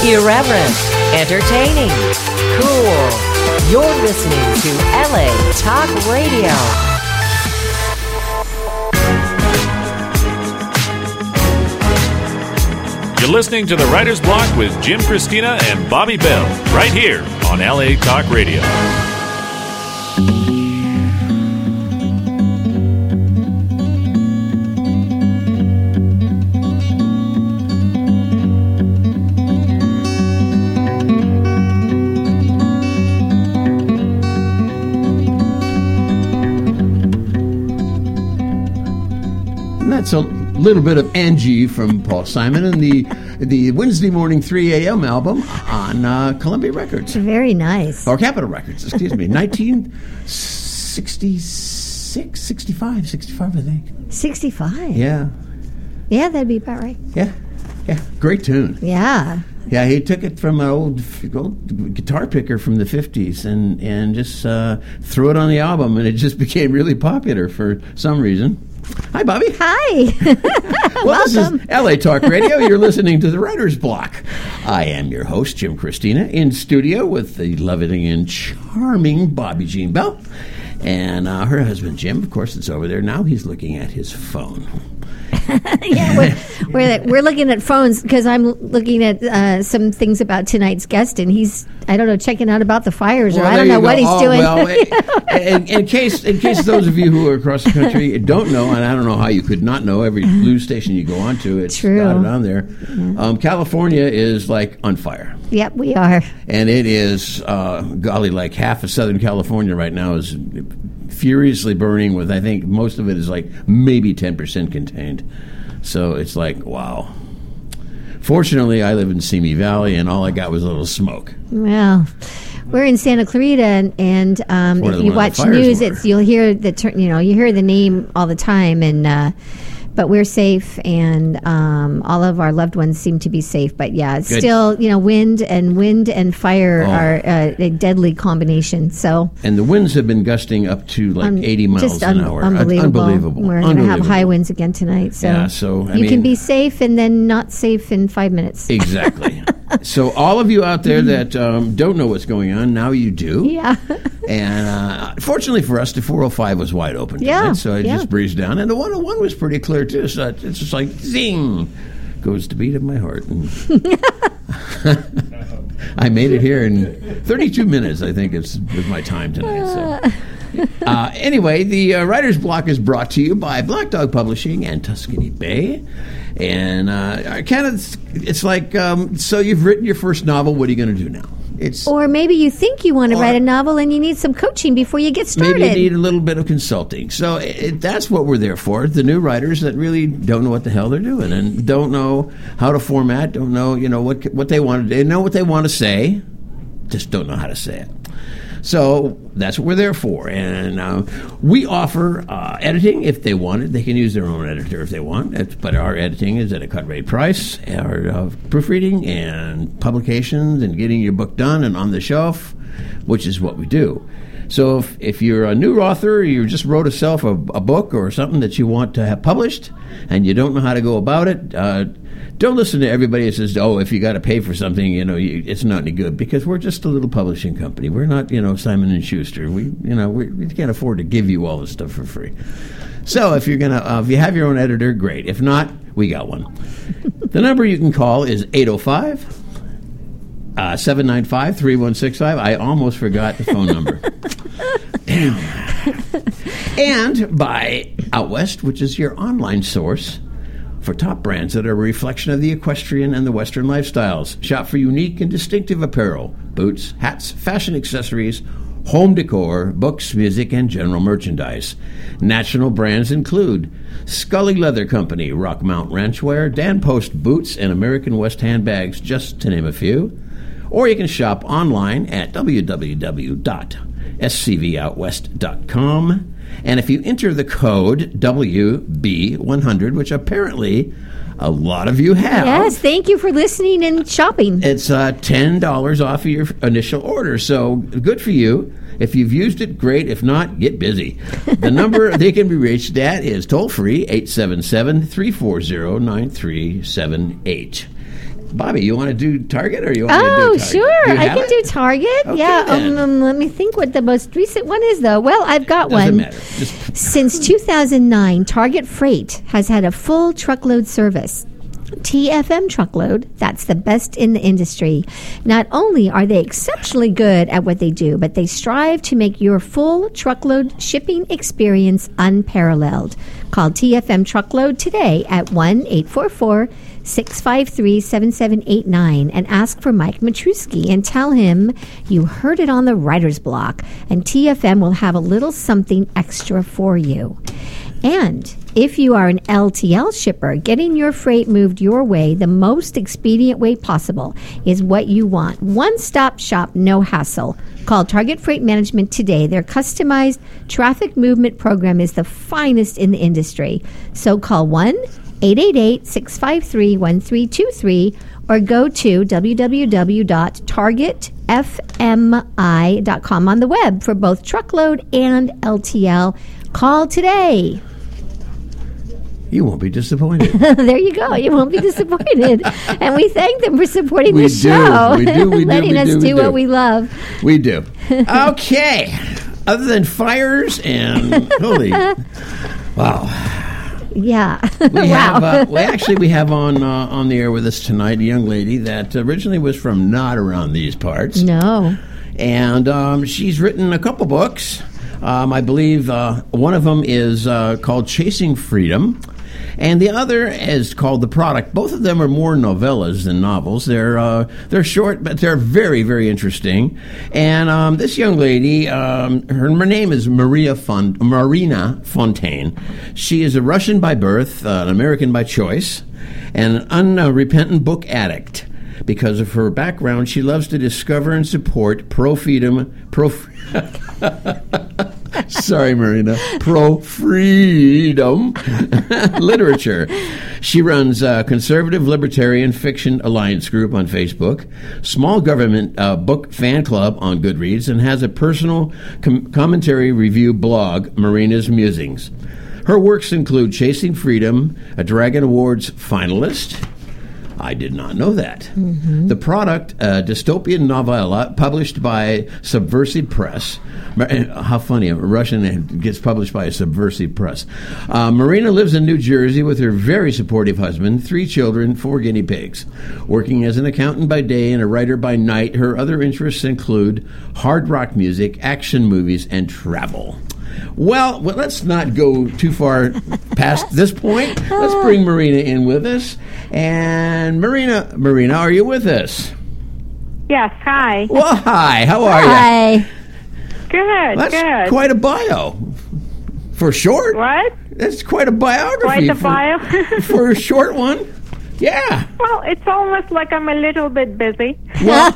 Irreverent, entertaining, cool. You're listening to LA Talk Radio. You're listening to The Writer's Block with Jim Christina and Bobby Bell, right here on LA Talk Radio. That's a little bit of Angie from Paul Simon and the Wednesday morning 3 a.m. album on Columbia Records. Very nice. Or Capitol Records, excuse me. 1966, 65, I think. 65? Yeah. Yeah, that'd be about right. Yeah. Great tune. Yeah. Yeah, he took it from an old guitar picker from the 50s and just threw it on the album, and it just became really popular for some reason. Hi, Bobby. Hi. Well, this Welcome. is LA Talk Radio. You're listening to The Writer's Block. I am your host, Jim Christina, in studio with the loving and charming Bobby Jean Bell. And her husband, Jim, of course, is over there now. He's looking at his phone. Yeah, we're looking at phones because I'm looking at some things about tonight's guest, and he's, I don't know, checking out about the fires, or I don't know what he's doing. Well, in case those of you who are across the country don't know, and I don't know how you could not know, every news station you go on to, it's got it on there. Yeah. California is like on fire. Yep, we are. And it is, golly, like half of Southern California right now is furiously burning with, I think most of it is like maybe 10% contained. So it's like, wow. Fortunately, I live in Simi Valley, and all I got was a little smoke. Well, we're in Santa Clarita, and if you watch news, you'll hear you hear the name all the time, and but we're safe, and all of our loved ones seem to be safe. But yeah, it's still, wind and fire are a deadly combination. So, and the winds have been gusting up to like 80 miles an hour. Unbelievable. We're going to have high winds again tonight. So, yeah, so you can be safe and then not safe in 5 minutes. Exactly. So all of you out there that don't know what's going on, now you do. Yeah. And fortunately for us, the 405 was wide open tonight, so I just breezed down. And the 101 was pretty clear, too. So it's just like, zing, goes the beat of my heart. And I made it here in 32 minutes, I think, was my time tonight. So. Anyway, the Writer's Block is brought to you by Black Dog Publishing and Tuscany Bay. And it's like, so you've written your first novel, what are you going to do now? Or maybe you think you want to write a novel and you need some coaching before you get started. Maybe you need a little bit of consulting. So that's what we're there for. The new writers that really don't know what the hell they're doing and don't know how to format, don't know, what they want to do. They know what they want to say, just don't know how to say it. So that's what we're there for. And we offer editing if they want it. They can use their own editor if they want. But our editing is at a cut rate price. Our proofreading and publications and getting your book done and on the shelf, which is what we do. So if you're a new author, you just wrote yourself a book or something that you want to have published and you don't know how to go about it, don't listen to everybody that says, if you got to pay for something, it's not any good, because we're just a little publishing company. We're not, Simon & Schuster. We can't afford to give you all this stuff for free. So if you're if you have your own editor, great. If not, we got one. The number you can call is 805-795-3165. I almost forgot the phone number. Damn. And by Out West, which is your online source for top brands that are a reflection of the equestrian and the Western lifestyles. Shop for unique and distinctive apparel, boots, hats, fashion accessories, home decor, books, music, and general merchandise. National brands include Scully Leather Company, Rockmount Ranchwear, Dan Post Boots, and American West Handbags, just to name a few. Or you can shop online at www.scvoutwest.com. And if you enter the code WB100, which apparently a lot of you have. Yes, thank you for listening and shopping. It's $10 off of your initial order, so good for you. If you've used it, great. If not, get busy. The number they can be reached at is toll-free, 877-340-9378. Bobby, you want to do Target or you want to do Target? Sure. I can do Target. Okay, yeah. Let me think what the most recent one is, though. Well, I've got one. Doesn't matter. Since 2009, Target Freight has had a full truckload service. TFM Truckload, that's the best in the industry. Not only are they exceptionally good at what they do, but they strive to make your full truckload shipping experience unparalleled. Call TFM Truckload today at 1-844-653-7789 and ask for Mike Matrusky and tell him you heard it on the Writer's Block, and TFM will have a little something extra for you. And if you are an LTL shipper, getting your freight moved your way the most expedient way possible is what you want. One-stop shop, no hassle. Call Target Freight Management today. Their customized traffic movement program is the finest in the industry. So call 1-888-653-1323 or go to www.targetfmi.com on the web for both truckload and LTL. Call today. You won't be disappointed. There you go. You won't be disappointed. And we thank them for supporting the show. We do. Letting us do what we love. We do. Okay. Other than fires and holy, wow. Yeah. We have on the air with us tonight a young lady that originally was from not around these parts. No. And she's written a couple books. I believe one of them is called Chasing Freedom, and the other is called The Product. Both of them are more novellas than novels. They're short, but they're very, very interesting. And this young lady, her name is Marina Fontaine. She is a Russian by birth, an American by choice, and an unrepentant book addict. Because of her background, she loves to discover and support pro-freedom literature. She runs a Conservative Libertarian Fiction Alliance group on Facebook, Small Government Book Fan Club on Goodreads, and has a personal commentary review blog, Marina's Musings. Her works include Chasing Freedom, a Dragon Awards finalist. I did not know that. Mm-hmm. The Product, a dystopian novella published by Subversive Press. How funny, a Russian gets published by a Subversive Press. Marina lives in New Jersey with her very supportive husband, 3 children, 4 guinea pigs. Working as an accountant by day and a writer by night, her other interests include hard rock music, action movies, and travel. Well, let's not go too far past this point. Let's bring Marina in with us. And Marina, are you with us? Yes, hi. Well, hi. How are you? Hi. Good, That's quite a bio. For short? What? That's quite a biography. Quite a bio? For a short one? Yeah. Well, it's almost like I'm a little bit busy. Well,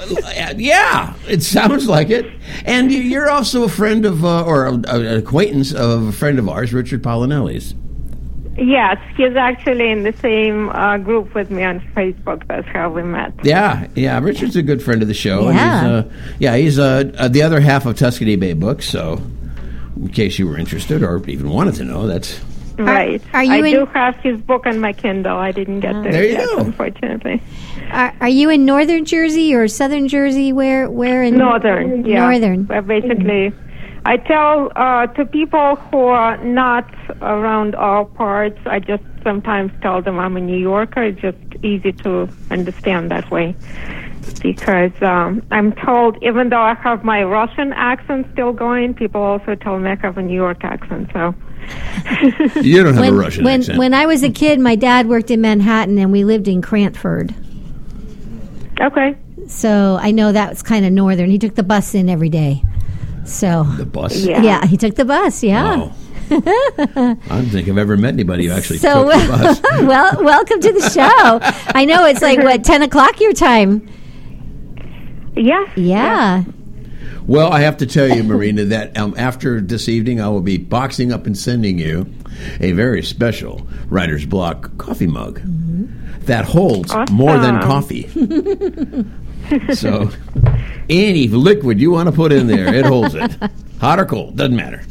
yeah, it sounds like it. And you're also a friend of, or an acquaintance of a friend of ours, Richard Polinelli's. Yes, he's actually in the same group with me on Facebook. That's how we met. Yeah. Richard's a good friend of the show. Yeah. And he's the other half of Tuscany Bay Books, so in case you were interested or even wanted to know, that's... Right. I do have his book on my Kindle. I didn't get there yet, unfortunately. Are you in northern Jersey or southern Jersey? Where in northern? Yeah. Northern. Basically, I tell to people who are not around our parts, I just sometimes tell them I'm a New Yorker. It's just easy to understand that way. Because I'm told, even though I have my Russian accent still going, people also tell me I have a New York accent. So you don't have a Russian accent. When I was a kid, my dad worked in Manhattan, and we lived in Cranford. Okay. So I know that was kind of northern. He took the bus in every day. So the bus? Yeah, he took the bus, yeah. Wow. I don't think I've ever met anybody who actually took the bus. Well, welcome to the show. I know it's like, 10 o'clock your time? Yeah. Well, I have to tell you, Marina, that after this evening, I will be boxing up and sending you a very special Writer's Block coffee mug that holds more than coffee. So any liquid you want to put in there, it holds it. Hot or cold, doesn't matter.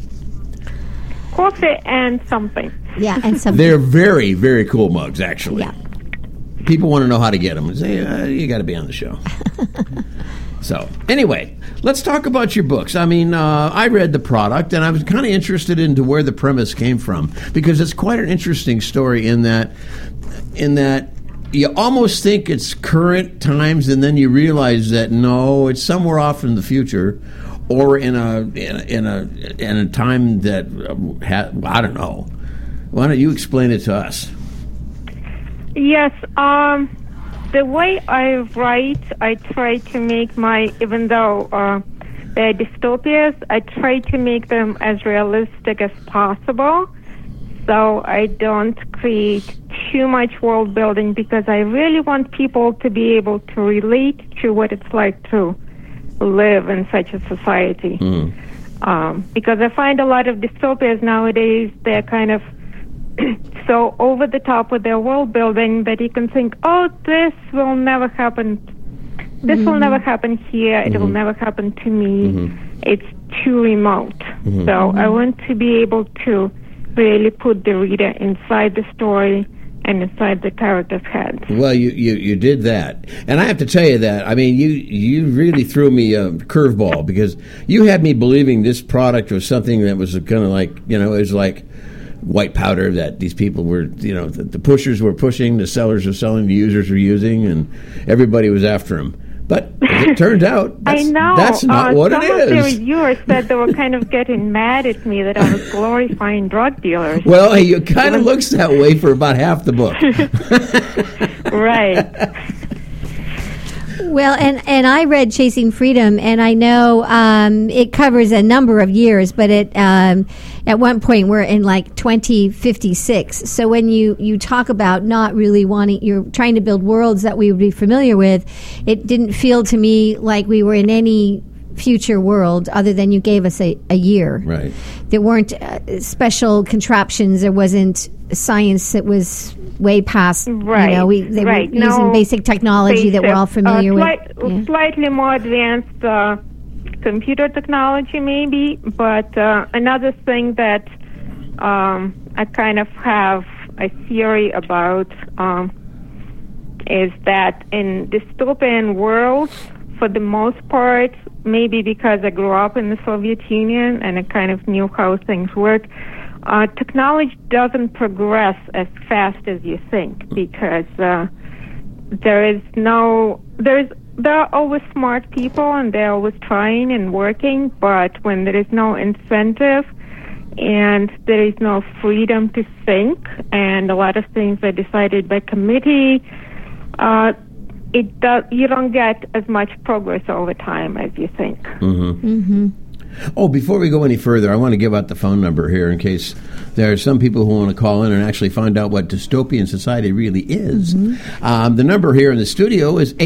Coffee and something. Yeah, and something. They're very, very cool mugs, actually. Yeah. people want to know how to get them. Say, you got to be on the show. So, anyway, let's talk about your books. I mean, I read the product, and I was kind of interested into where the premise came from, because it's quite an interesting story in that you almost think it's current times, and then you realize that no, it's somewhere off in the future, or in a time that I don't know. Why don't you explain it to us? Yes. The way I write, I try to make even though they're dystopias, I try to make them as realistic as possible. So I don't create too much world building, because I really want people to be able to relate to what it's like to live in such a society. Because I find a lot of dystopias nowadays, they're kind of so over the top with their world building that you can think, oh, this will never happen. This will never happen here. It will never happen to me. It's too remote. So I want to be able to really put the reader inside the story and inside the character's head. Well, you did that. And I have to tell you that, I mean, you really threw me a curveball, because you had me believing this product was something that was kind of like, it was like white powder that these people were, the pushers were pushing, the sellers were selling, the users were using, and everybody was after them. But as it turned out, that's not what it is. Some of the reviewers said they were kind of getting mad at me that I was glorifying drug dealers. Well, it kind of looks that way for about half the book. Right. Well, and I read Chasing Freedom, and I know it covers a number of years, but it at one point we're in like 2056. So when you talk about not really wanting, you're trying to build worlds that we would be familiar with, it didn't feel to me like we were in any future world other than you gave us a year. Right. There weren't special contraptions. There wasn't science that was way past. Right. They were using basic technology that we're all familiar with. Slightly more advanced computer technology, maybe. But another thing that I kind of have a theory about is that in dystopian worlds, for the most part, maybe because I grew up in the Soviet Union and I kind of knew how things work, technology doesn't progress as fast as you think, because there are always smart people and they're always trying and working, but when there is no incentive and there is no freedom to think, and a lot of things are decided by committee, you don't get as much progress over time as you think. Oh, before we go any further, I want to give out the phone number here in case there are some people who want to call in and actually find out what dystopian society really is. The number here in the studio is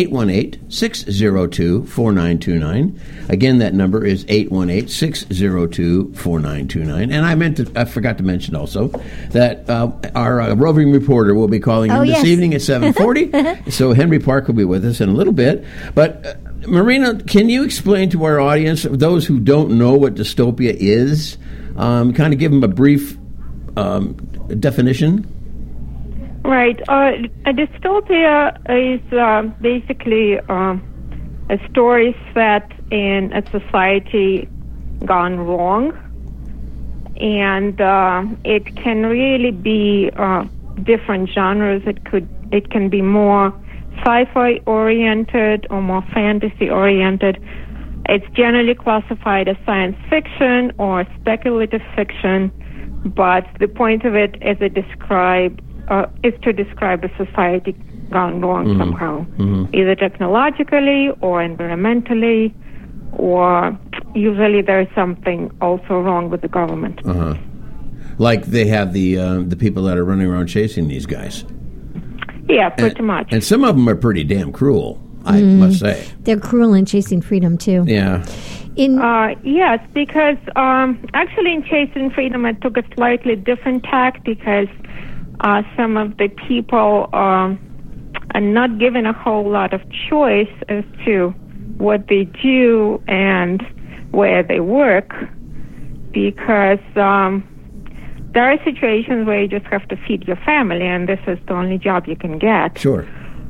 818-602-4929. Again, that number is 818-602-4929. And I forgot to mention also that our roving reporter will be calling in this evening at 7:40. So Henry Park will be with us in a little bit. But Marina, can you explain to our audience, those who don't know what dystopia is, kind of give them a brief definition? Right. A dystopia is basically a story set in a society gone wrong, and it can really be different genres. It can be more sci-fi oriented or more fantasy oriented. It's generally classified as science fiction or speculative fiction, but the point of it is to describe a society gone wrong somehow, either technologically or environmentally, or usually there is something also wrong with the government. Like they have the people that are running around chasing these guys. Yeah, pretty much. And some of them are pretty damn cruel, I must say. They're cruel in Chasing Freedom, too. Yeah. Yes, because actually in Chasing Freedom I took a slightly different tack, because some of the people are not given a whole lot of choice as to what they do and where they work, because there are situations where you just have to feed your family, and this is the only job you can get. Sure.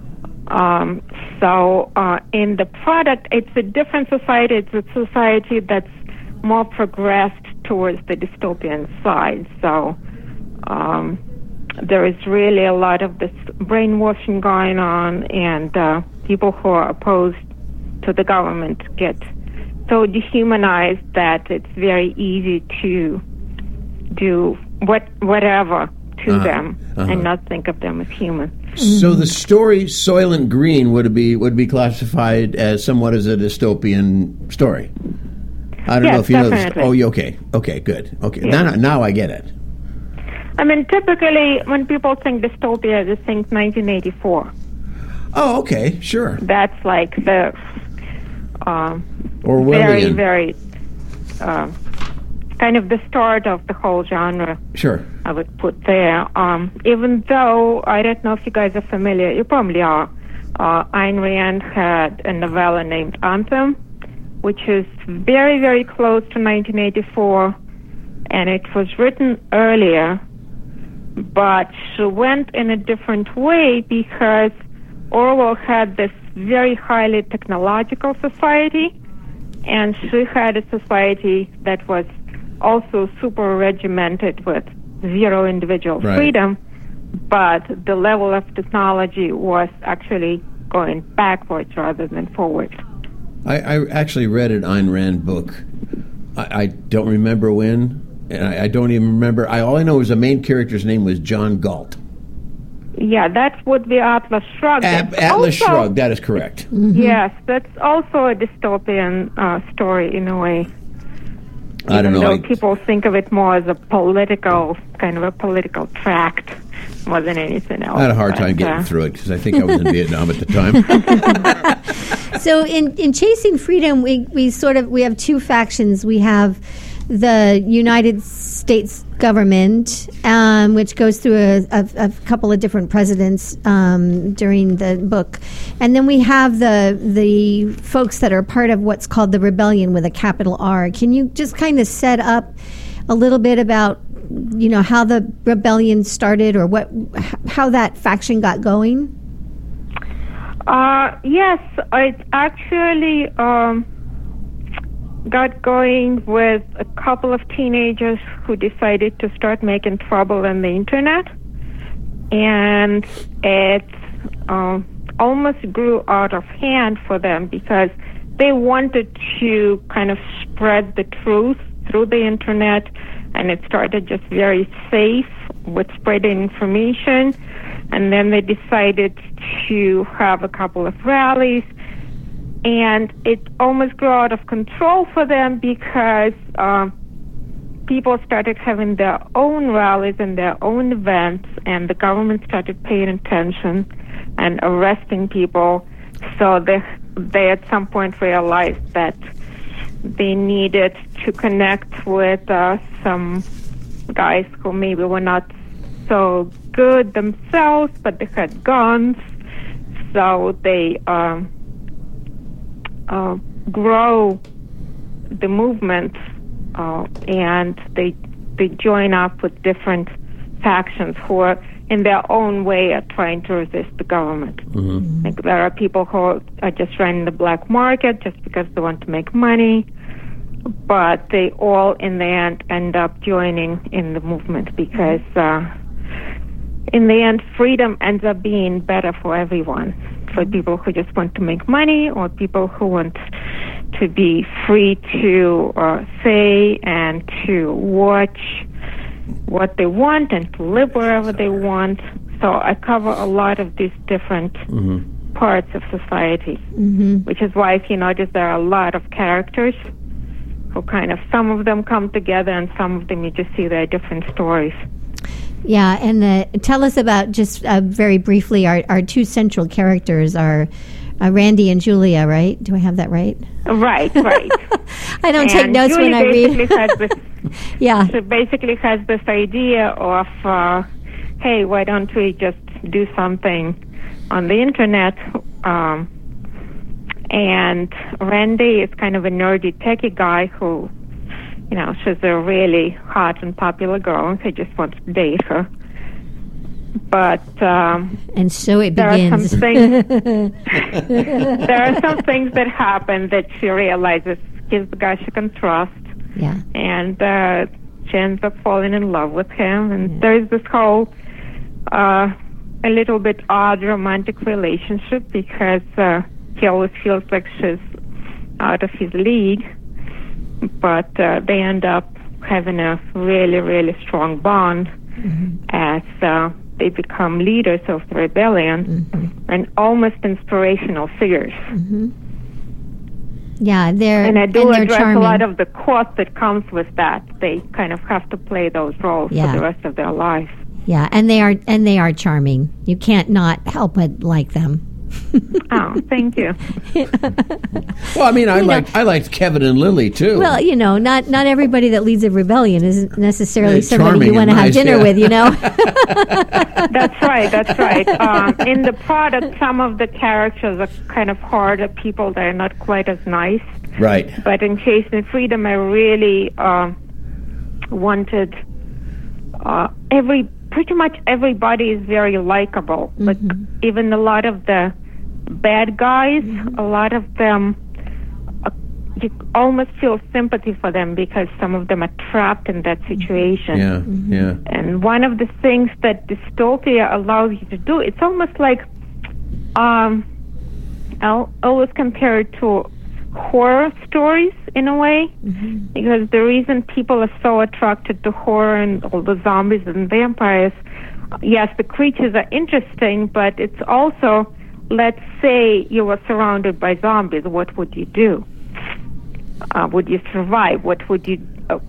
So in the product, it's a different society. It's a society that's more progressed towards the dystopian side. So there is really a lot of this brainwashing going on, and people who are opposed to the government get so dehumanized that it's very easy to do whatever to them and not think of them as human. So the story Soylent Green would be classified as somewhat as a dystopian story. I don't know if you know this. Oh, okay, good. Okay, yeah. Now I get it. I mean, typically when people think dystopia, they think 1984. Oh, okay, sure. That's like the Orwellian. very kind of the start of the whole genre. Sure. I would put there. Even though, I don't know if you guys are familiar, you probably are, Ayn Rand had a novella named Anthem, which is very, very close to 1984, and it was written earlier, but she went in a different way because Orwell had this very highly technological society, and she had a society that was also super regimented with zero individual freedom, but the level of technology was actually going backwards rather than forward. I actually read an Ayn Rand book. I don't remember when, and I don't even remember. All I know is the main character's name was John Galt. Yeah, that would be Atlas Shrugged. Atlas Shrugged, that is correct. Mm-hmm. Yes, that's also a dystopian story in a way. I don't know. Even though people think of it more as a political tract more than anything else. I had a hard time getting through it because I think I was in Vietnam at the time. So in Chasing Freedom, we have two factions. We have the United States government, which goes through a couple of different presidents during the book, and then we have the folks that are part of what's called the rebellion with a capital R. Can you just kind of set up a little bit about how the rebellion started, or how that faction got going? Yes, it actually got going with a couple of teenagers who decided to start making trouble on the internet, and it almost grew out of hand for them because they wanted to kind of spread the truth through the internet, and it started just very safe with spreading information. And then they decided to have a couple of rallies, and it almost grew out of control for them because people started having their own rallies and their own events, and the government started paying attention and arresting people. So they at some point realized that they needed to connect with some guys who maybe were not so good themselves, but they had guns. So they grow the movement, and they join up with different factions who are in their own way are trying to resist the government. Mm-hmm. Like there are people who are just running the black market just because they want to make money, but they all in the end up joining in the movement because in the end freedom ends up being better for everyone, for people who just want to make money or people who want to be free to say and to watch what they want and to live wherever they want. So I cover a lot of these different parts of society, which is why if you notice there are a lot of characters who kind of, some of them come together and some of them you just see their different stories. Yeah, and tell us about, just very briefly, our two central characters are Randy and Julia, right? Do I have that right? Right. I don't take notes Julia when I read. Has this, yeah. She basically has this idea of, hey, why don't we just do something on the internet? And Randy is kind of a nerdy, techie guy who, she's a really hot and popular girl, and he just wants to date her. But and so it begins. There are some things that happen that she realizes he's the guy she can trust. Yeah. And she ends up falling in love with him. And there's this whole a little bit odd romantic relationship because he always feels like she's out of his league. But they end up having a really, really strong bond as they become leaders of the rebellion and almost inspirational figures. Yeah, and I do address charming. A lot of the cost that comes with that. They kind of have to play those roles for the rest of their life. Yeah, and they are charming. You can't not help but like them. Oh, thank you. Well, I mean, I liked Kevin and Lily too. Well, not everybody that leads a rebellion is necessarily somebody you want to have dinner with. That's right. In the product, some of the characters are kind of harder people that are not quite as nice. Right. But in Chase and Freedom, I really wanted pretty much everybody is very likable. But even a lot of the bad guys, a lot of them, you almost feel sympathy for them because some of them are trapped in that situation. Yeah. And one of the things that dystopia allows you to do, it's almost like, I'll always compare it to horror stories in a way, because the reason people are so attracted to horror and all the zombies and vampires, yes, the creatures are interesting, but it's also, let's say you were surrounded by zombies, what would you do? Would you survive? What would you,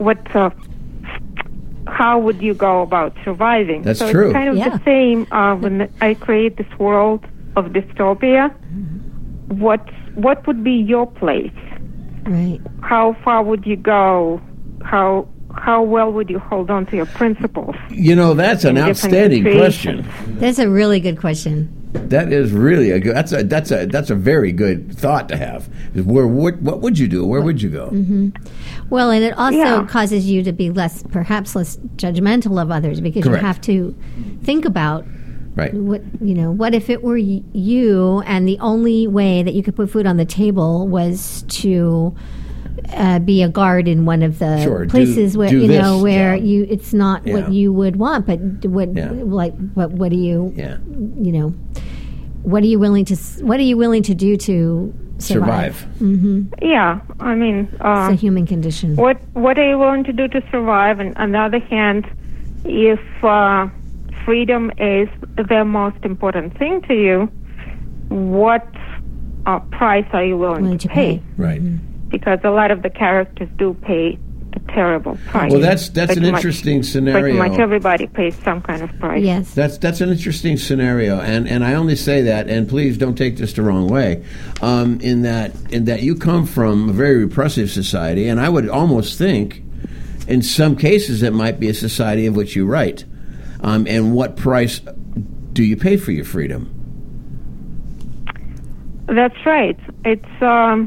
how would you go about surviving? That's so true. It's kind of the same when I create this world of dystopia. What would be your place? Right. How far would you go? How well would you hold on to your principles? That's an outstanding question. That's a really good question. That is really a good. That's a very good thought to have. What would you do? Where would you go? Well, and it also causes you to be perhaps less judgmental of others because you have to think about. Right. What if it were you, and the only way that you could put food on the table was to be a guard in one of the places where it's not what you would want, but what do you what are you willing to do to survive? Yeah, I mean, it's a human condition. What are you willing to do to survive? And on the other hand, if freedom is the most important thing to you, what price are you willing to pay? Right. Because a lot of the characters do pay a terrible price. Well, that's an interesting scenario. Pretty much everybody pays some kind of price. Yes. That's an interesting scenario, and I only say that, and please don't take this the wrong way, in that you come from a very repressive society, and I would almost think, in some cases, it might be a society of which you write. And what price do you pay for your freedom? That's right. It's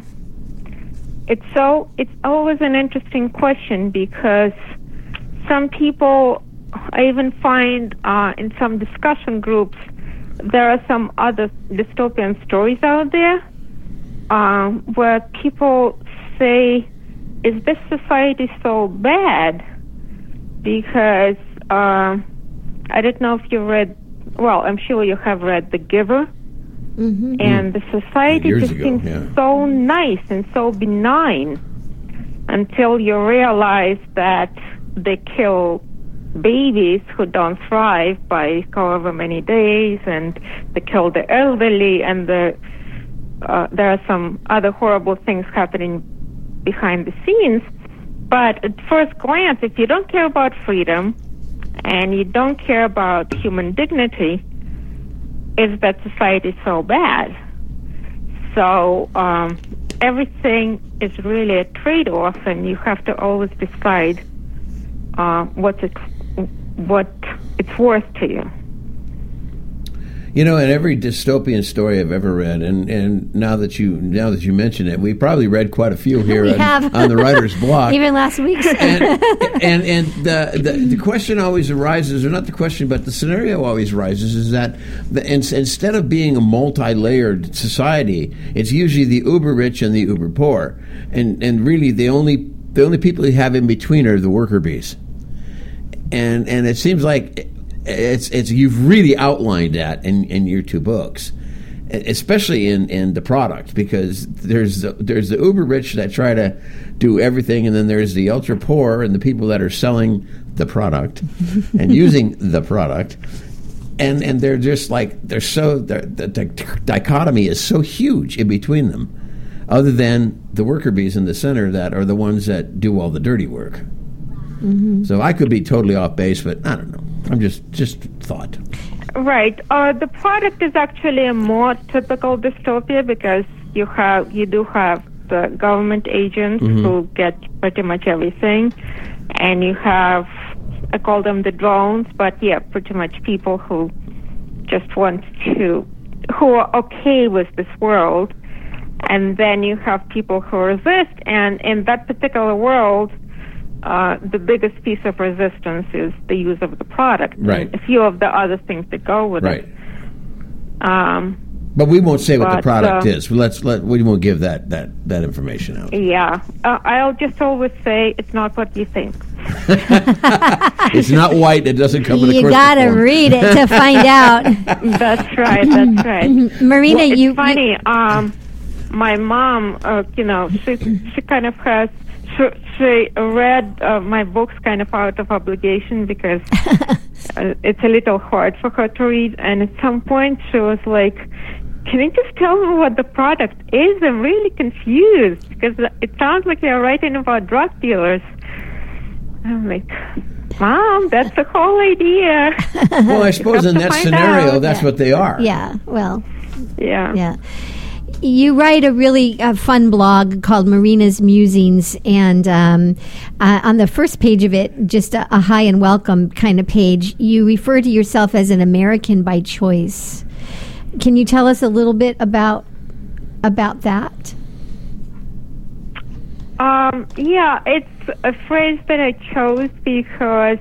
always an interesting question because some people, I even find in some discussion groups, there are some other dystopian stories out there where people say, is this society so bad? Because I don't know if you read, well, I'm sure you have read The Giver. And the society just seems so nice and so benign until you realize that they kill babies who don't thrive by however many days, and they kill the elderly, and there are some other horrible things happening behind the scenes. But at first glance, if you don't care about freedom and you don't care about human dignity, is that society so bad? So everything is really a trade-off, and you have to always decide what it's worth to you. You know, in every dystopian story I've ever read, and now that you mention it, we probably read quite a few here on the Writer's Block. Even last week. and the question always arises, or not the question, but the scenario always arises, is that instead of being a multi-layered society, it's usually the uber rich and the uber poor, and really the only people who have in between are the worker bees, and it seems like it's you've really outlined that in your two books, especially in the product, because there's the uber rich that try to do everything, and then there's the ultra poor and the people that are selling the product and using the product, and they're just like the dichotomy is so huge in between them, other than the worker bees in the center that are the ones that do all the dirty work. Mm-hmm. So I could be totally off base, but I don't know. I'm just thought. Right. The product is actually a more typical dystopia because you do have the government agents who get pretty much everything, and you have, I call them the drones, but yeah, pretty much people who just who are okay with this world, and then you have people who resist, and in that particular world, the biggest piece of resistance is the use of the product. Right. And a few of the other things that go with it. But we won't say what the product is. We won't give that information out. Yeah. I'll just always say it's not what you think. It's not white. It doesn't come with a You got to read it to find out. That's right. Marina, it's funny. My mom, she kind of has. She read my books kind of out of obligation because it's a little hard for her to read. And at some point, she was like, "Can you just tell me what the product is? I'm really confused because it sounds like you're writing about drug dealers." I'm like, "Mom, that's the whole idea." Well, I suppose in that scenario, that's what they are. Yeah. Well. Yeah. You write a really fun blog called Marina's Musings, and on the first page of it, just a hi and welcome kind of page, you refer to yourself as an American by choice. Can you tell us a little bit about that? Yeah, it's a phrase that I chose because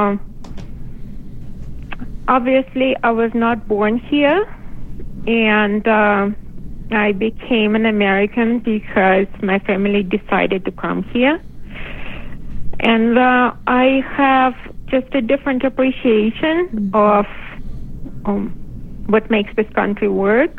obviously I was not born here, and I became an American because my family decided to come here. And I have just a different appreciation of what makes this country work.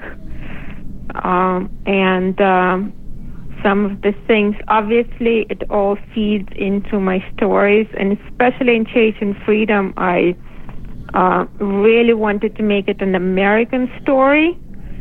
And some of the things, obviously, it all feeds into my stories. And especially in Chasing Freedom, I really wanted to make it an American story.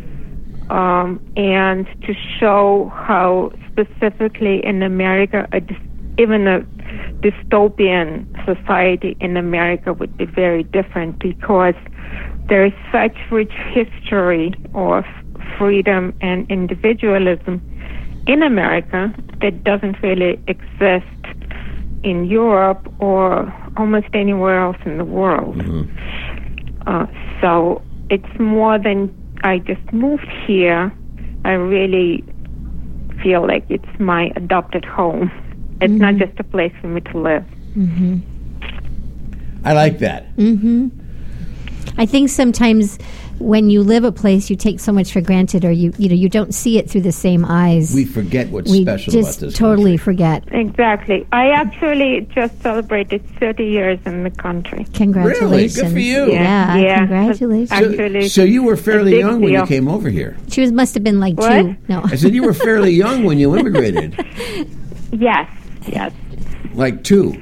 And to show how specifically in America, even a dystopian society in America would be very different because there is such rich history of freedom and individualism in America that doesn't really exist in Europe or almost anywhere else in the world. Mm-hmm. So it's more than I just moved here. I really feel like it's my adopted home. It's not just a place for me to live. Mm-hmm. I like that. Mm-hmm. I think sometimes when you live a place, you take so much for granted, or you don't see it through the same eyes. We forget what's special about this country. Totally forget. Exactly. I actually just celebrated 30 years in the country. Congratulations. Really? Good for you. Yeah. Congratulations. Actually, so you were fairly young when you came over here. She must have been like what? 2. No. I said you were fairly young when you immigrated. Yes. Like 2.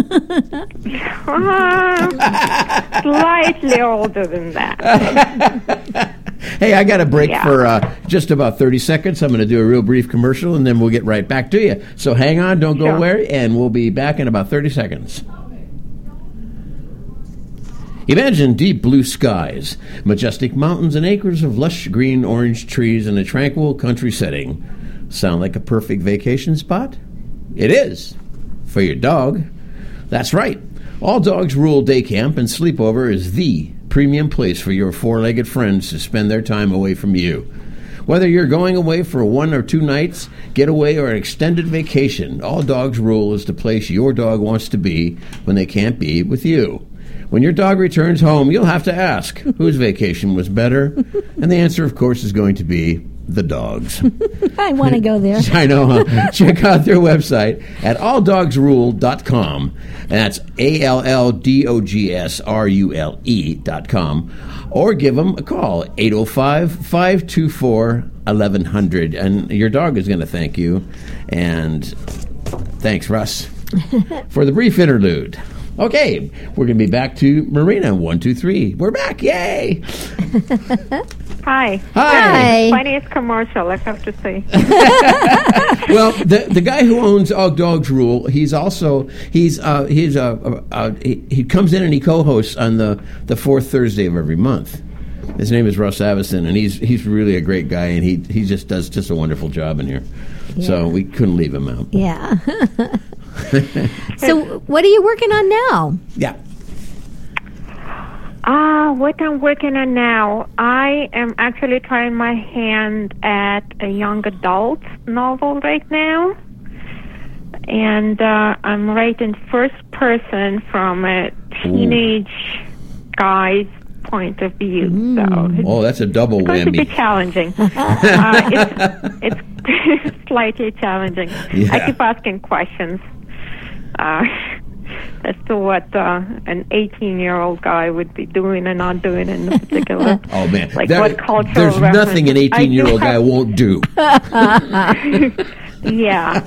Slightly older than that. Hey, I got a break for just about 30 seconds. I'm going to do a real brief commercial, and then we'll get right back to you. So hang on, don't go away, and we'll be back in about 30 seconds. Imagine deep blue skies, majestic mountains, and acres of lush green orange trees in a tranquil country setting. Sound like a perfect vacation spot? It is. For your dog. That's right. All Dogs Rule Day Camp and Sleepover is the premium place for your four-legged friends to spend their time away from you. Whether you're going away for 1 or 2 nights, getaway, or an extended vacation, All Dogs Rule is the place your dog wants to be when they can't be with you. When your dog returns home, you'll have to ask, whose vacation was better? And the answer, of course, is going to be the dog's. I want to go there. I know, huh? Check out their website at alldogsrule.com. And that's ALLDOGSRULE.com. Or give them a call, 805-524-1100. And your dog is going to thank you. And thanks, Russ, for the brief interlude. Okay, we're going to be back to Marina. 1, 2, 3. We're back. Yay! Hi. Hi. Funniest commercial, I have to say. Well, the guy who owns All Dogs Rule, he comes in and he co-hosts on the fourth Thursday of every month. His name is Russ Avison, and he's really a great guy, and he just does a wonderful job in here. Yeah. So we couldn't leave him out. Yeah. So what are you working on now? Yeah. What I'm working on now, I am actually trying my hand at a young adult novel right now. And I'm writing first person from a teenage guy's point of view. So that's a double whammy. It's going to be challenging. It's slightly challenging. Yeah. I keep asking questions as to what an 18-year-old guy would be doing and not doing in a particular. Oh man, like what cultural there's reference. Nothing an 18-year-old guy won't do. Yeah.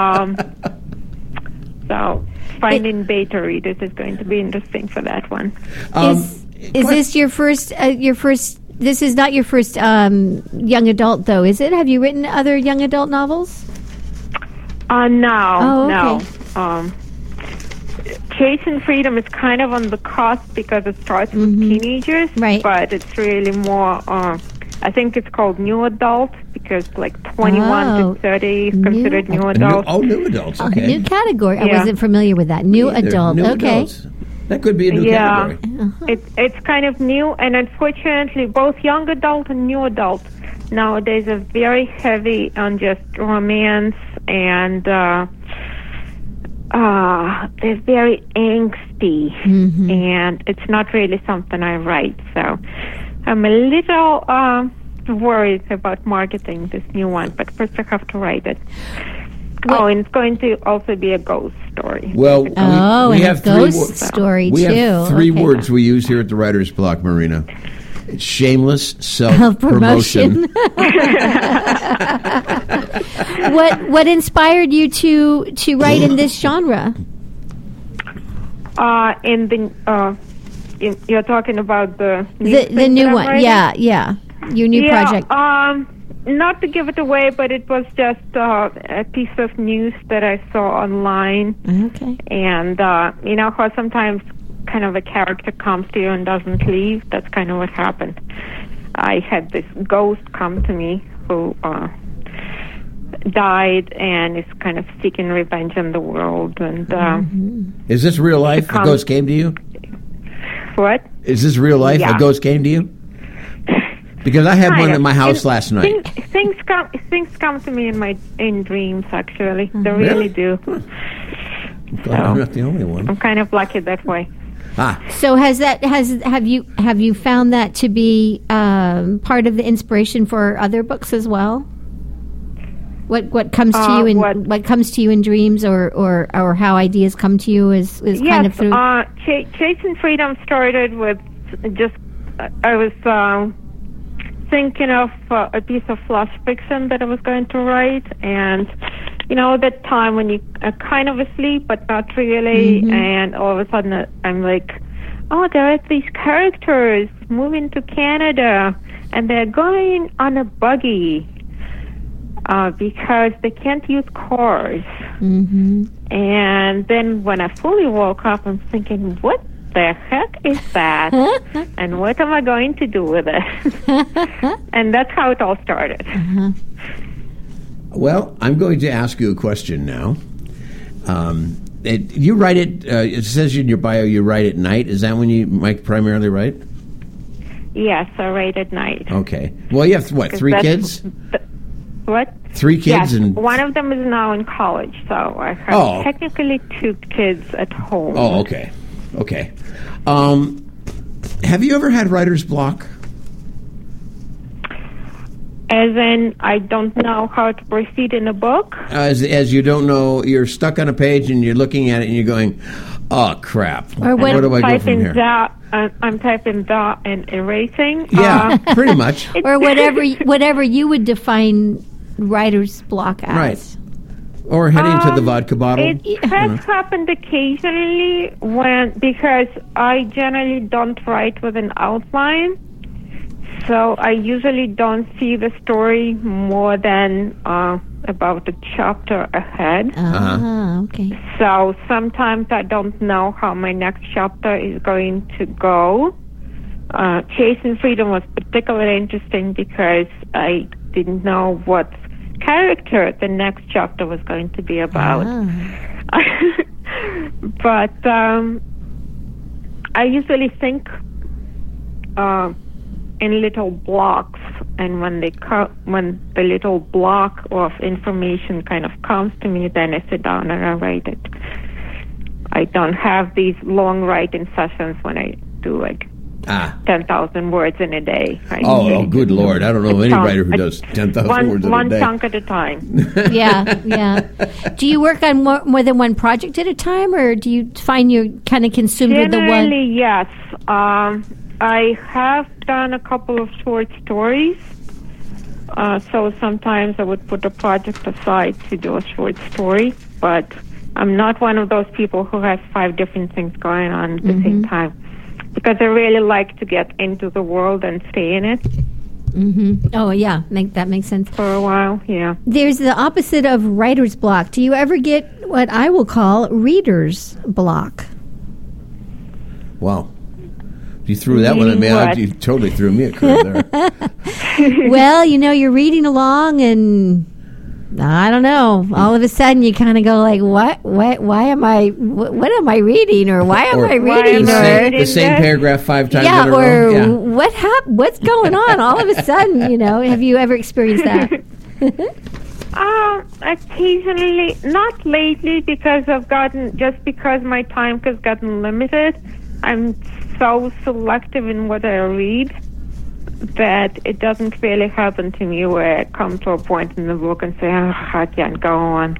So finding beta readers is going to be interesting for that one. Is this your first? This is not your first young adult, though, is it? Have you written other young adult novels? No. Oh, okay. No. Chasing Freedom is kind of on the cusp because it starts with teenagers, right? But it's really more. I think it's called new adult because like 21 to 30 is considered new adult. New adults. Okay. New category. Yeah. I wasn't familiar with that. New adult. New okay. Adults. That could be a new category. It's kind of new, and unfortunately, both young adult and new adult nowadays are very heavy on just romance, and they're very angsty, and it's not really something I write. So I'm a little worried about marketing this new one, but first I have to write it. And it's going to also be a ghost story. Well, we have ghost story we too. We have three words we use here at the Writer's Block, Marina. It's shameless self-promotion. What inspired you to write in this genre? You're talking about the new one, writing? Yeah, your new project. Not to give it away, but it was just a piece of news that I saw online. Okay. And, you know how sometimes kind of a character comes to you and doesn't leave? That's kind of what happened. I had this ghost come to me who died and is kind of seeking revenge on the world. And Is this real life? A ghost came to you? What? Is this real life? Yeah. A ghost came to you? Because I had one at my house last night. Things come to me in dreams. Actually, they really do. I'm not the only one. I'm kind of lucky that way. So have you found that to be part of the inspiration for other books as well? What comes to you in what comes to you in dreams, or how ideas come to you is kind of through. Chasing Freedom started with just I was thinking of a piece of flash fiction that I was going to write, and you know that time when you are kind of asleep but not really, and all of a sudden I'm like, oh, there are these characters moving to Canada and they're going on a buggy because they can't use cars. And then when I fully woke up, I'm thinking, what the heck is that? And what am I going to do with it? And that's how it all started. Well, I'm going to ask you a question now. You write it, it says in your bio you write at night. Is that when you primarily write? Yes, I write at night. Okay. Well, you have, what, 3 kids? What? 3 kids? Yes, and one of them is now in college, so I have technically 2 kids at home. Oh, okay. Okay. Have you ever had writer's block? As in, I don't know how to proceed in a book? As you don't know, you're stuck on a page and you're looking at it and you're going, oh, crap. Or where do I go from here? I'm typing the and erasing. Yeah, pretty much. Or whatever you would define writer's block as. Right. Or heading to the vodka bottle. It has happened occasionally because I generally don't write with an outline. So I usually don't see the story more than about a chapter ahead. Okay. So sometimes I don't know how my next chapter is going to go. Chasing Freedom was particularly interesting because I didn't know what character the next chapter was going to be about. But I usually think in little blocks, and when the little block of information kind of comes to me, then I sit down and I write it. I don't have these long writing sessions when I do like 10,000 words in a day. Oh, good Lord. I don't know any writer who does 10,000 words in a day. One chunk at a time. Yeah. Do you work on more than one project at a time, or do you find you're kind of consumed with the one? Generally, yes. I have done a couple of short stories. So sometimes I would put a project aside to do a short story, but I'm not one of those people who has 5 different things going on at the same time. Because I really like to get into the world and stay in it. Oh, yeah. That makes sense. For a while, yeah. There's the opposite of writer's block. Do you ever get what I will call reader's block? Wow. You threw that one at me. You totally threw me a curve there. Well, you're reading along and I don't know. All of a sudden, you kind of go like, "What? Why am I? What am I reading? Or why am I reading?" The same paragraph 5 times in a row. Or what happened? What's going on? All of a sudden, have you ever experienced that? Occasionally, not lately, because because my time has gotten limited. I'm so selective in what I read that it doesn't really happen to me where I come to a point in the book and say, I can't go on.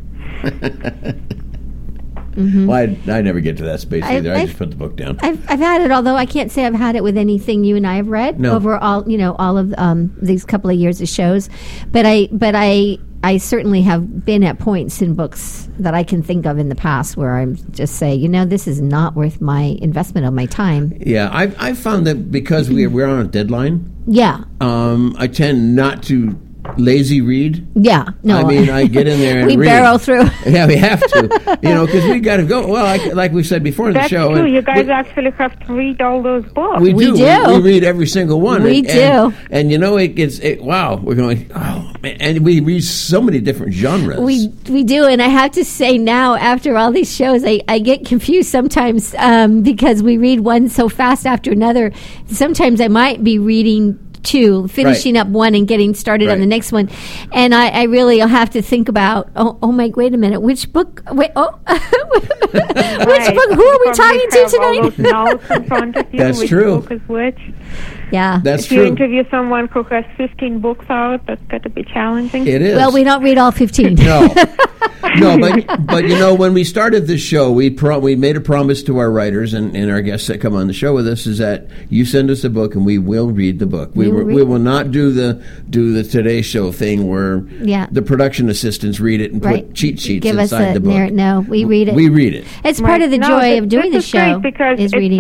Well, I never get to that space either. I just put the book down. I've had it, although I can't say I've had it with anything you and I have read over all of these couple of years of shows. But I certainly have been at points in books that I can think of in the past where I'm just say, this is not worth my investment of my time. Yeah, I found that because we're on a deadline. Yeah. I tend not to lazy read. Yeah, no. I mean, I get in there and we read. barrel through. Yeah, we have to, because we got to go. Well, like we said before in the show. That's true. You guys actually have to read all those books. We do. We read every single one. We do. And it gets, wow, we're going, oh, man. And we read so many different genres. We do. And I have to say now, after all these shows, I get confused sometimes because we read one so fast after another. Sometimes I might be reading 2, finishing up one and getting started on the next one, and I really have to think about. Wait a minute, which book? Which book? Who are we talking to tonight? Notes in front of you, That's which true. Book is which? Yeah, that's true. If you interview someone who has 15 books out, that's got to be challenging. It is. Well, we don't read all 15. No, but when we started this show, we made a promise to our writers and our guests that come on the show with us is that you send us a book and we will read the book. We will not do the Today Show thing where the production assistants read it and put cheat sheets inside the book. No, we read it. We read it. It's part of the joy of doing the show. Because is reading.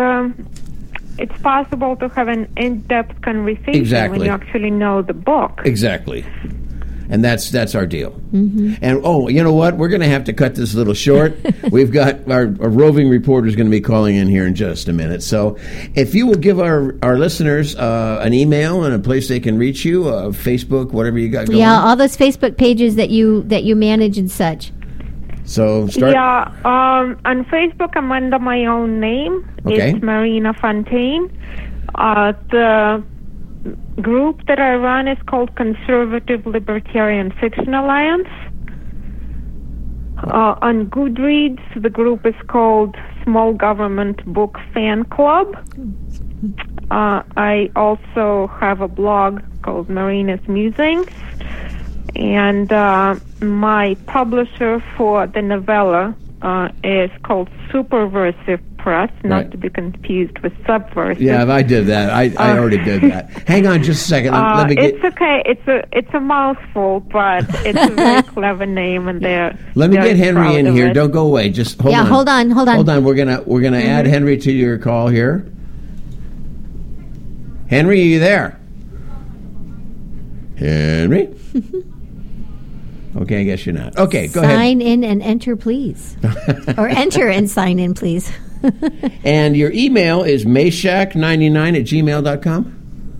It's possible to have an in-depth conversation when you actually know the book. Exactly. And that's our deal. And you know what? We're going to have to cut this a little short. We've got our roving reporter is going to be calling in here in just a minute. So if you will give our listeners an email and a place they can reach you, Facebook, whatever you got going. Yeah, all those Facebook pages that you manage and such. So start. Yeah, on Facebook I'm under my own name. Okay. It's Marina Fontaine. The group that I run is called Conservative Libertarian Fiction Alliance. On Goodreads, the group is called Small Government Book Fan Club. I also have a blog called Marina's Musings. And my publisher for the novella is called Superversive Press, not to be confused with Subversive. Yeah, I did that. I already did that. Hang on just a second. Let me get... It's okay. It's a mouthful, but it's a very clever name, and they're Let me get Henry in here. Don't go away. Just hold on. Hold on. Hold on. We're gonna add Henry to your call here. Henry, are you there? Henry? Okay, I guess you're not. Okay, go ahead. Sign in and enter, please. Or enter and sign in, please. And your email is mayshak99@gmail.com.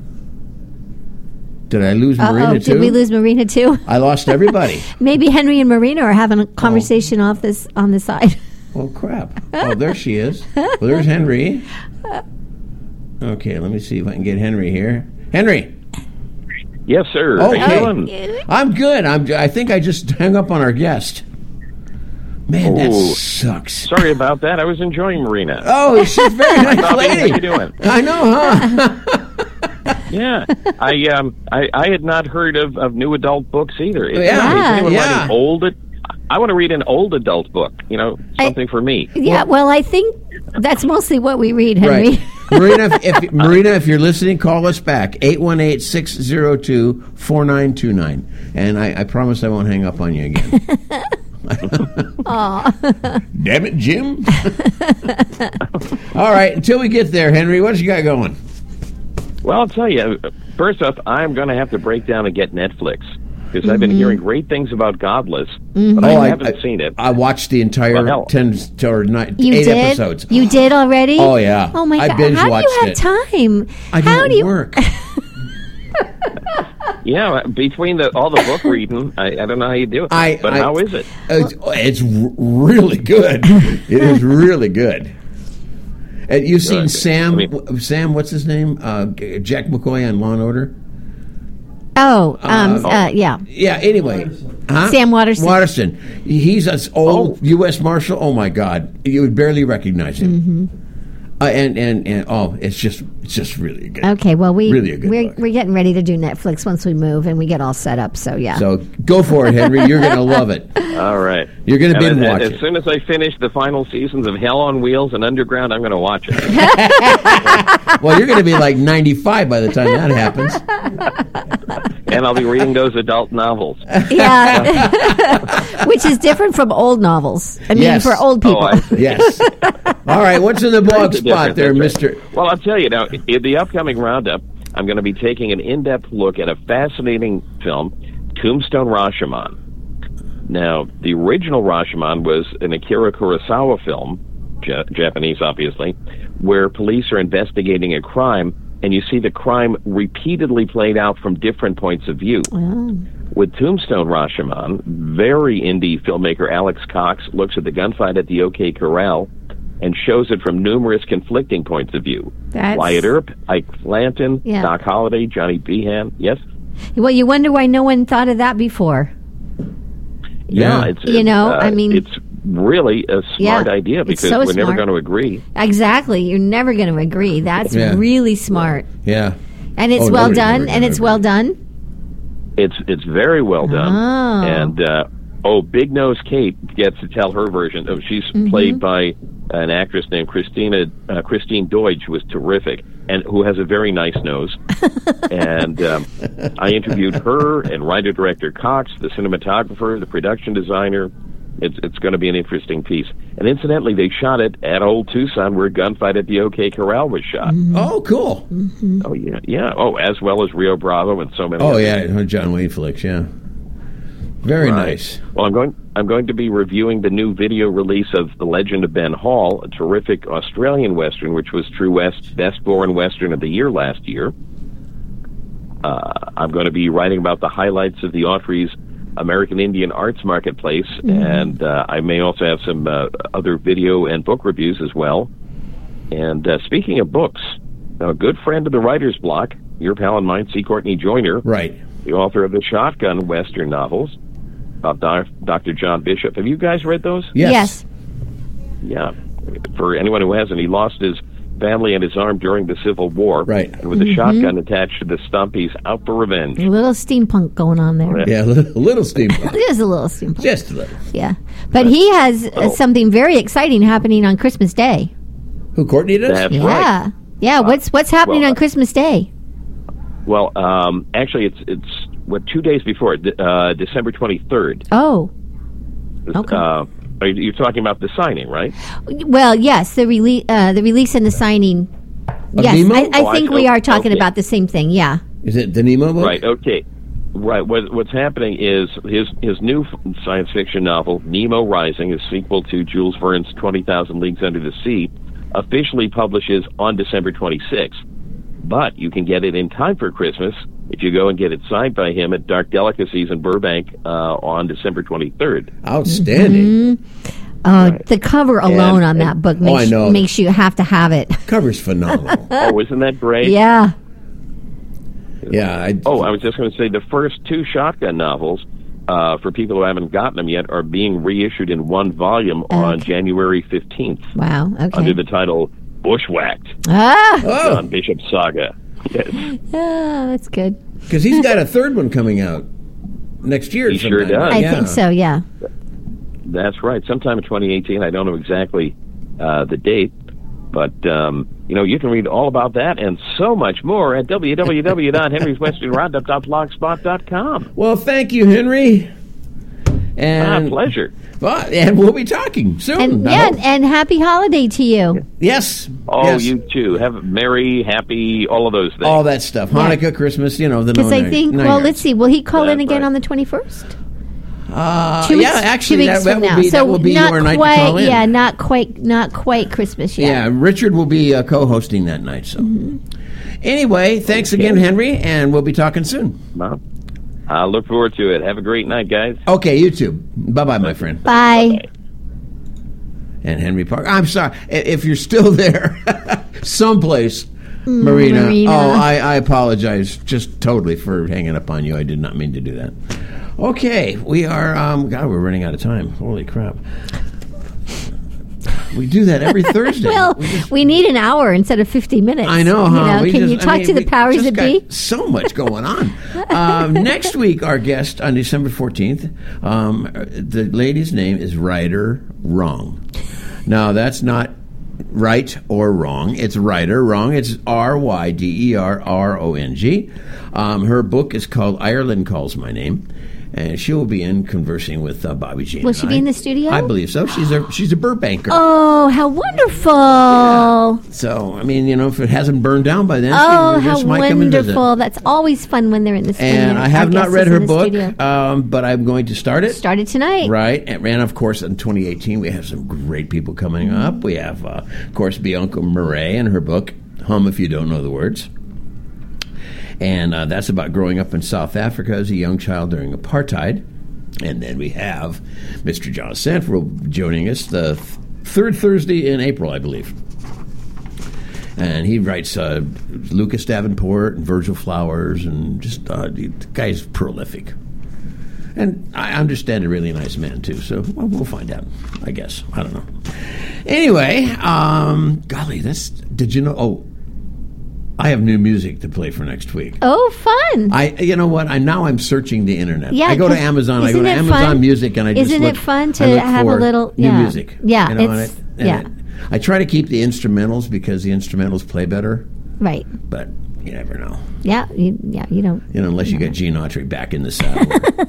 Did I lose Marina too? Did we lose Marina too? I lost everybody. Maybe Henry and Marina are having a conversation on the side. Oh, crap. Oh, there she is. Well, there's Henry. Okay, let me see if I can get Henry here. Henry. Yes, sir. Okay. How you doing? I'm good. I think I just hung up on our guest. Man, that sucks. Sorry about that. I was enjoying Marina. Oh, she's a very nice lady. How you doing? I know, huh? Yeah. I had not heard of new adult books either. Is anyone writing old? I want to read an old adult book, something for me. Yeah, well, I think that's mostly what we read, Henry. Right. Marina, if you're listening, call us back, 818-602-4929. And I promise I won't hang up on you again. Damn it, Jim. All right, until we get there, Henry, what you got going? Well, I'll tell you, first off, I'm going to have to break down and get Netflix. Because I've been hearing great things about Godless, but I haven't seen it. I watched the entire 8 episodes. You did already? Oh, yeah. Oh, my God. I binge-watched How do you have time? How do you work? Yeah, between all the book reading, I don't know how you do it. But how is it? It's really good. It is really good. You've seen Sam, what's his name? Jack McCoy on Law & Order? Yeah. Yeah, anyway. Sam Waterston. Waterston. He's an old U.S. Marshal. Oh, my God. You would barely recognize him. Mm-hmm. It's just really good. Okay, well, we're getting ready to do Netflix once we move and we get all set up, so yeah. So go for it, Henry. You're going to love it. All right. You're going to binge watch it. As soon as I finish the final seasons of Hell on Wheels and Underground, I'm going to watch it. Well, you're going to be like 95 by the time that happens. And I'll be reading those adult novels. Yeah. Which is different from old novels. I mean, for old people. Yes. All right, what's in the blog spot there, Mr.? Well, I'll tell you now, in the upcoming roundup, I'm going to be taking an in-depth look at a fascinating film, Tombstone Rashomon. Now, the original Rashomon was an Akira Kurosawa film, Japanese obviously, where police are investigating a crime, and you see the crime repeatedly played out from different points of view. Oh. With Tombstone Rashomon, very indie filmmaker Alex Cox looks at the gunfight at the OK Corral and shows it from numerous conflicting points of view. Wyatt Earp, Ike Flanton, Doc Holliday, Johnny Behan. Yes? Well, you wonder why no one thought of that before. Yeah. It's really a smart idea because we're never going to agree. Exactly. You're never going to agree. That's really smart. Yeah. And it's well done. And it's well done. It's very well done. Oh. And Big Nose Kate gets to tell her version. She's played by an actress named Christine Deutsch, who was terrific and who has a very nice nose. And I interviewed her and writer-director Cox, the cinematographer, the production designer. It's going to be an interesting piece. And incidentally, they shot it at Old Tucson, where Gunfight at the OK Corral was shot. Mm-hmm. Oh, cool. Mm-hmm. Oh, yeah. Oh, as well as Rio Bravo and so many others. John Wayne flicks, yeah. Very nice. Well, I'm going to be reviewing the new video release of The Legend of Ben Hall, a terrific Australian Western, which was True West's Best Foreign Western of the year last year. I'm going to be writing about the highlights of the Autry's American Indian Arts Marketplace, and I may also have some other video and book reviews as well. And speaking of books, a good friend of the Writer's Block, your pal and mine, C. Courtney Joyner, right, the author of the Shotgun Western novels about Dr. John Bishop. Have you guys read those? Yes. Yeah. For anyone who hasn't, he lost his family and his arm during the Civil War. Right. And with a shotgun attached to the stump, he's out for revenge. A little steampunk going on there. Yeah, a little steampunk. There's a little steampunk. Just a little. Yeah. But he has something very exciting happening on Christmas Day. Who, Courtney does? That's Yeah. right. Yeah, what's happening on Christmas Day? Well, actually, it's 2 days before, December 23rd. Oh. Okay. You're talking about the signing, right? Well, yes, the release and the signing. Yes, Nemo? I think we are talking okay. about the same thing. Yeah. Is it the Nemo book? Right. Okay. Right. What's happening is his new science fiction novel, Nemo Rising, a sequel to Jules Verne's 20,000 Leagues Under the Sea, officially publishes on December 26th. But you can get it in time for Christmas if you go and get it signed by him at Dark Delicacies in Burbank on December 23rd. Outstanding. Right. The cover alone on that book makes you have to have it. Cover's phenomenal. Oh, isn't that great? Yeah. Yeah. I was just going to say the first two Shotgun novels, for people who haven't gotten them yet, are being reissued in one volume on January 15th. Wow. Okay. Under the title Bushwhacked. John Bishop Saga. Yes. Oh, that's good. Because he's got a third one coming out next year. He sure does. I think so, yeah. That's right. Sometime in 2018. I don't know exactly the date, but you can read all about that and so much more at www.henryswesternroundup.blogspot.com. Well, thank you, Henry. And pleasure. Well, and we'll be talking soon. And happy holiday to you. Yes. Oh, yes. You too. Have merry, happy, all of those things. All that stuff. Hanukkah, Christmas, the Because I think, let's see, will he call in again on the 21st? 2 weeks, actually, 2 weeks that from now. will be your night to call in. Yeah, not quite Christmas yet. Yeah, Richard will be co-hosting that night. So, anyway, thanks again, Henry, and we'll be talking soon. Well, I look forward to it. Have a great night, guys. Okay, you too. Bye-bye, my friend. Bye. Bye-bye. And Henry Park. I'm sorry if you're still there, someplace, Marina. Oh, I apologize just totally for hanging up on you. I did not mean to do that. Okay, we are. God, we're running out of time. Holy crap! We do that every Thursday. Well, we need an hour instead of 50 minutes. I know, huh? Can you talk to the powers that be? So much going on. Next week, our guest on December 14th, the lady's name is Ryder Wrong. Now, that's not right or wrong. It's Ryder Wrong. It's RYDERRONG. Her book is called Ireland Calls My Name. And she will be in conversing with Bobby Jean. Will she be in the studio? I believe so. She's a Burbanker. Oh, how wonderful! Yeah. So, I mean, if it hasn't burned down by then, how might come and visit. wonderful! That's always fun when they're in the studio. And I have not read her book, but I'm going to start it. Start it tonight, right? And of course, in 2018, we have some great people coming up. We have, of course, Bianca Murray and her book "Hum If You Don't Know the Words." And that's about growing up in South Africa as a young child during apartheid. And then we have Mr. John Sanford joining us the third Thursday in April, I believe. And he writes Lucas Davenport and Virgil Flowers, and just the guy's prolific. And I understand a really nice man, too. So we'll find out, I guess. I don't know. Anyway, golly, did you know? Oh, I have new music to play for next week. Oh, fun! You know what? Now I'm searching the internet. Yeah, I go to Amazon. I go to Amazon Music, and I just isn't it fun to have a little new music? Yeah, I try to keep the instrumentals because the instrumentals play better. Right. But you never know. Yeah, you don't. Unless you get Gene Autry back in the saddle.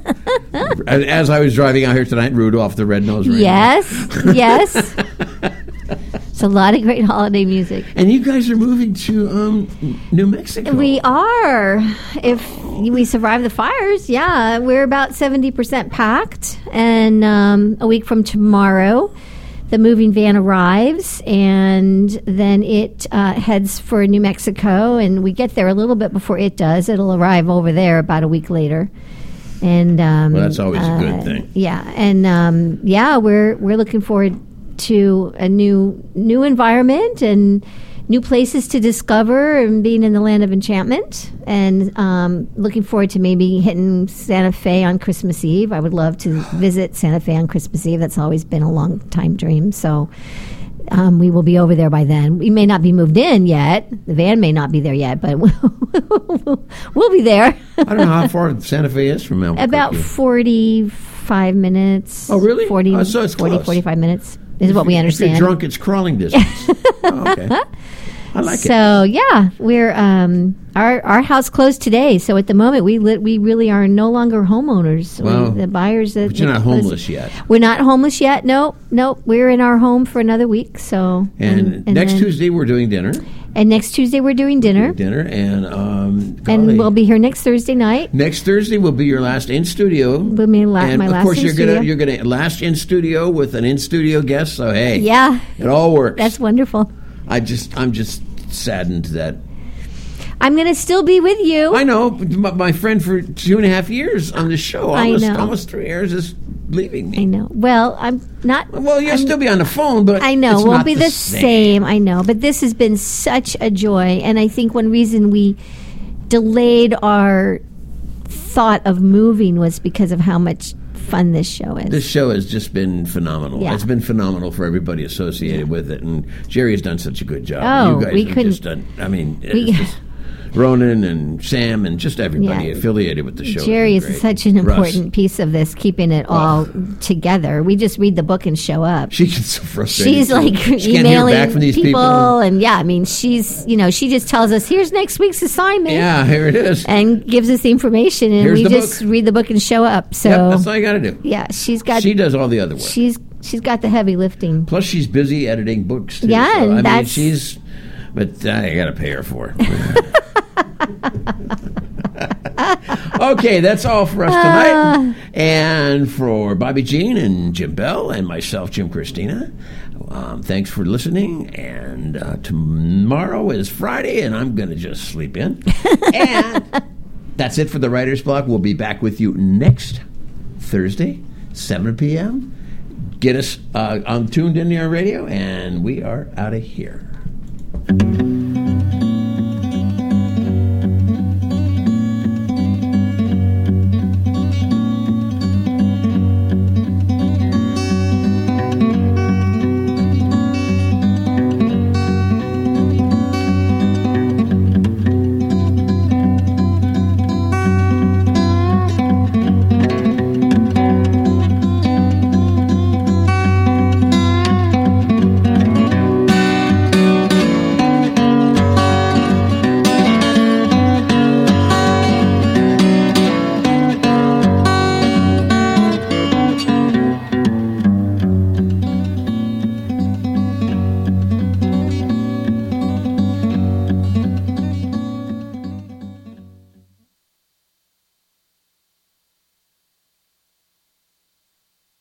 As I was driving out here tonight, Rudolph the Red-Nosed Reindeer. Yes. It's a lot of great holiday music. And you guys are moving to New Mexico. We are. If we survive the fires, yeah. We're about 70% packed. And a week from tomorrow, the moving van arrives. And then it heads for New Mexico. And we get there a little bit before it does. It'll arrive over there about a week later. And well, that's always a good thing. Yeah, and we're looking forward to a new environment and new places to discover, and being in the land of enchantment, and looking forward to maybe hitting Santa Fe on Christmas Eve. I would love to visit Santa Fe on Christmas Eve. That's always been a long time dream. So we will be over there by then. We may not be moved in yet. The van may not be there yet, but we'll be there. I don't know how far Santa Fe is from Albuquerque. About 45 minutes. Oh, really? 40, so it's 40 close. 45 minutes is what we understand. If you're drunk, it's crawling distance. Oh, okay. I like it. So yeah, we're our house closed today. So at the moment, we really are no longer homeowners. Well, the buyers that but you're not homeless yet. We're not homeless yet. Nope. We're in our home for another week. So and next Tuesday we're doing dinner. And next Tuesday we're doing dinner. And we'll be here next Thursday night. Next Thursday will be your last in studio. Will be my last. Of course, in studio. you're gonna last in studio with an in studio guest. So hey, yeah, it all works. That's wonderful. I'm just saddened that I'm going to still be with you. I know, my friend for 2.5 years on the show, almost 3 years, is leaving me. I know. Well, I'm not. Well, you'll still be on the phone, but I know it won't be the same. I know, but this has been such a joy, and I think one reason we delayed our thought of moving was because of how much fun this show is. This show has just been phenomenal. Yeah. It's been phenomenal for everybody associated with it, and Jerry has done such a good job. Oh, you guys we have couldn't. Just done. I mean, it's just Ronan and Sam and just everybody affiliated with the show. Jerry is such an important piece of this, keeping it all together. We just read the book and show up. She gets so frustrated. She's like she emailing back from these people, and I mean, she's she just tells us, "Here's next week's assignment." Yeah, here it is, and gives us the information, and we just read the book and show up. So that's all you got to do. Yeah, she does all the other work. She's got the heavy lifting. Plus, she's busy editing books too. Yeah, so, and I mean, she's. But I got to pay her for it. Okay, that's all for us tonight. And for Bobby Jean and Jim Bell and myself, Jim Christina, thanks for listening. And tomorrow is Friday, and I'm going to just sleep in. And that's it for the Writer's Block. We'll be back with you next Thursday, 7 p.m. Get us tuned in to our radio, and we are out of here.